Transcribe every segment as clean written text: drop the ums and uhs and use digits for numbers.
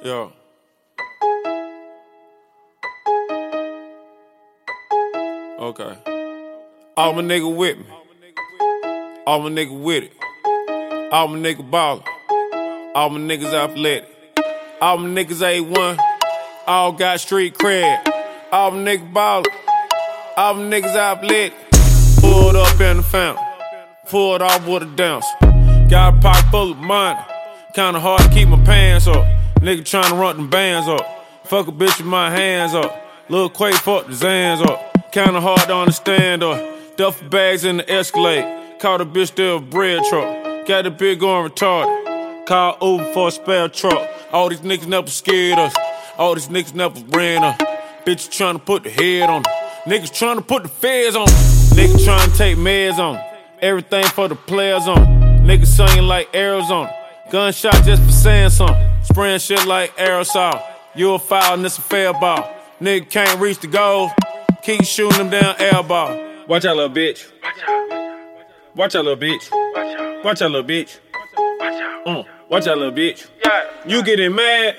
Yeah. Okay. All my nigga with me. All my nigga with it. All my nigga ballin'. All my niggas athletic. All my niggas A1. All got street cred. All my niggas ballin'. All my niggas athletic. Pulled up in the fountain. Pulled off with a dance. Got a pocket full of money. Kinda hard to keep my pants up. Nigga tryna run them bands up. Fuck a bitch with my hands up. Lil' Quay fuck the Zans up. Kinda hard to understand up. Duffel bags in the Escalade. Caught a bitch there a bread truck. Got the bitch going retarded. Call Uber for a spare truck. All these niggas never scared us. All these niggas never ran us. Bitches tryna put the head on them. Niggas tryna put the feds on them. Niggas tryna take meds on them. Everything for the players on them. Niggas singing like Arizona. Gunshot just for saying something. Spraying shit like aerosol. You a foul and it's a fair ball. Nigga can't reach the goal. Keep shooting them down air ball. Watch out, little bitch. Watch out, little bitch. Watch out, little bitch. Watch out, little bitch. You getting mad.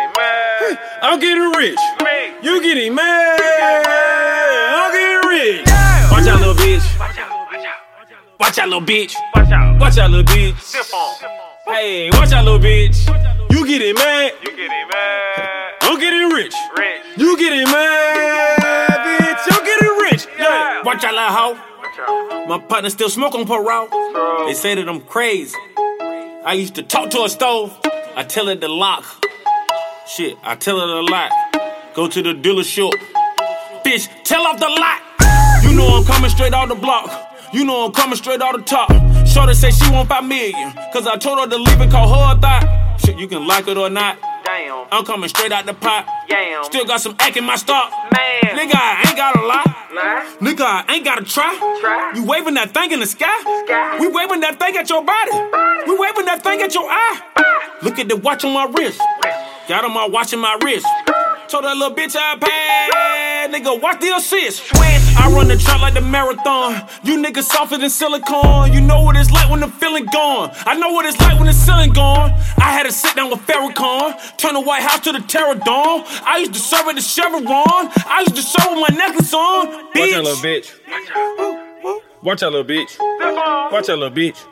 I'm getting rich. You getting mad. I'm getting rich. Watch out, little bitch. Watch out, little bitch. Watch out, little bitch. Hey, watch out, little bitch. You getting mad. I'm getting rich. You getting mad, bitch. I'm getting rich. Yeah. Watch out, little hoe. My partner still smoke on parole. They say that I'm crazy. I used to talk to a stove. I tell it to lock. Shit, I tell it a lot. Go to the dealership. Bitch, tell off the lot. You know I'm coming straight out the block. You know I'm coming straight out the top. Shorty say she want 5 million. Cause I told her to leave it, call her a thought. Shit, you can like it or not. Damn. I'm coming straight out the pot. Damn. Still got some act in my stock. Man. Nigga, I ain't gotta lie. Nigga, I ain't gotta try. You waving that thing in the sky. We waving that thing at your body. We waving that thing at your eye. Look at the watch on my wrist. Got on my watch in my wrist. Told that little bitch I paid. Nigga, watch the assist. I run the track like the marathon. You niggas softer than silicone. You know what it's like when the feeling gone. I know what it's like when the ceiling gone. I had to sit down with Farrakhan. Turn the White House to the Terror Dome. I used to serve at the Chevron. I used to serve with my necklace on. Bitch. Watch out, little bitch. Watch out, little bitch. Watch out, little bitch.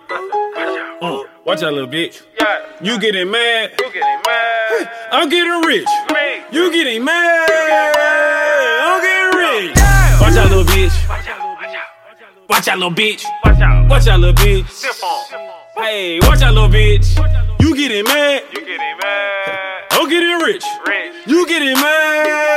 Watch out, little bitch. You getting mad. I'm getting rich. You getting mad. I'm getting rich. Watch out, little bitch. Watch out, little bitch. Watch out, little bitch. Hey, watch out, little bitch. You getting mad. I'm getting rich. You getting mad.